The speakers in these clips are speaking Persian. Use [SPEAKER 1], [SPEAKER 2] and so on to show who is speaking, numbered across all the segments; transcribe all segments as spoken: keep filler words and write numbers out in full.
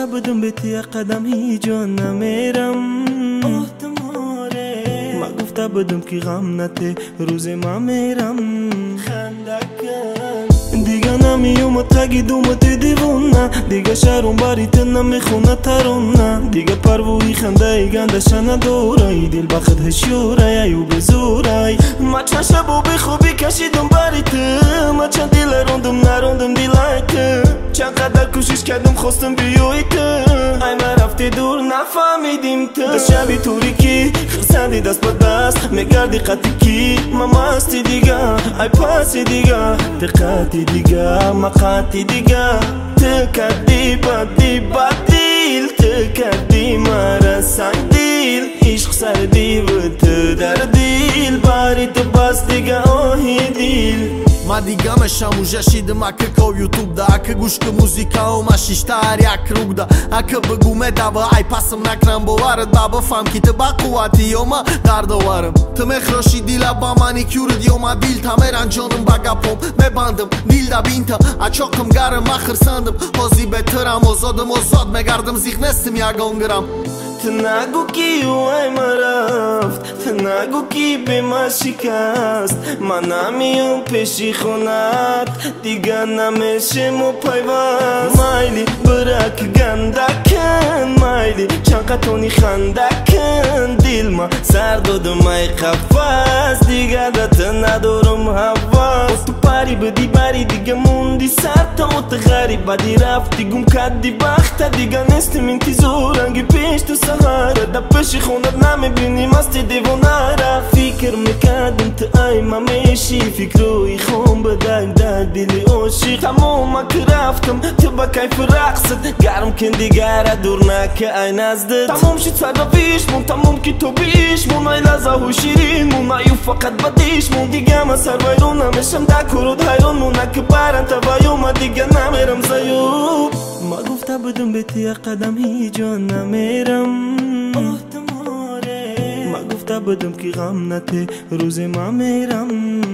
[SPEAKER 1] گفته بودم به تی قدم هی جا نمیرم احتماره ما گفته بودم که غم نته روز ما میرم خندکن دیگه نمیوم تگی دومت دیوونه دیگه شهرون باریت نمیخونه ترونه دیگه پروی خنده ای گندش نداره دل بخد هشوره ایو بزوره ما چند شب و بی خوبی کشیدم باریت ما چند دیل روندم نروندم دیلایت چقدر کوشش کردم خواستم بیوی تو ای ما رفتی دور نفهمیدیم تو دست شبی توری کی خرسندی دست با دست میگردی قطی کی ما مستی دیگه ای پاسی دیگه دقتی دیگه ما قطی دیگه تو کردی بدی بدیل تو کردی مرا سنگ دیل عشق سردی و تو در دیل باری تو بس دیگه آهی دیل
[SPEAKER 2] Ma digame shamu zheshidëm a kë ko YouTube da A kë gush kë muzika o ma shishtari a kruk da A kë bëgu me da bë aj pasëm na krambovarët Ba bë fam ki të bakuati jo ma dardovarëm Të me khroshi dila ba manikurët jo ma dil Ta me ranjonëm baga pom me bandëm Dil da binta a qokëm garëm ma khërsandëm Hozi betëram o zodëm o zod me gardëm ziknesëm ja gongëram
[SPEAKER 1] Të nagu ki ju aj më raft Të nagu ki be ma shikast Ma nami ju peshi khonat Diga na me shemu pajvast Majli bërak gandaken Majli çanka toni khandaken Dil ma sardo dëmaj qafas Diga da të nadorum havas Tu pari bëdi bari diga mundi sarta O të gari badi rafti gum kaddi bakhta Diga nestim inti zorangi pesh të sahara Da peshi khonat na me bini masti devonara Fikr me kadëm të aj ma meshi Fikru i khon bëdaj dar dili oshi Tamam ma kraftëm të bakaj për raqsët Garëm këndi gara durna ka aj nazdet Tamam shi t'sarrafish mun tamam ki to bish Mun aj laza hu shirin mun aj ju fakat badish Mun diga ma sarvajruna me shem da kurud hajron Mun a këbaran të vajo ma diga na merëm zaju Ma gufta bëdëm beti a qadam hi jo na merëm ما گفته بودم که غم نته روز ما میرم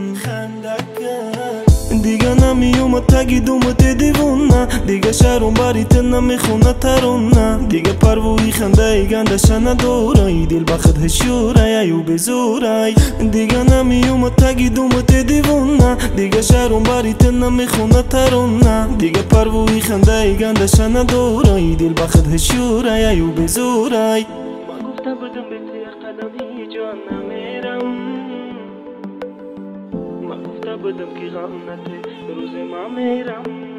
[SPEAKER 1] خندکن دیگه نمیوم تگی دومت دیوونه دیگه شهرون باریت نمیخونه ترونه دیگه پروی خنده ای گندش نداره دل بخد هشوره ایو بزوره دیگه نمیوم تگی دومت دیوونه دیگه شهرون باریت نمیخونه ترونه دیگه پروی خنده ای گندش نداره دل بخد هشوره ایو بزوره گفته بودم به تی قدم هی جا نمیرم ما گفته بودم که غم نته روز ما میرم